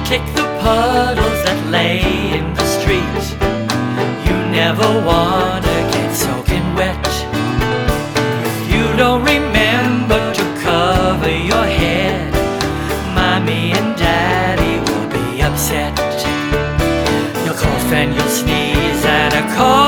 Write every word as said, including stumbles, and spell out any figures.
kick the puddles that lay in the street. You never wanna get soaking wet. You don't remember to cover your head. Mommy and Daddy will be upset. You'll cough and you'll sneeze at a car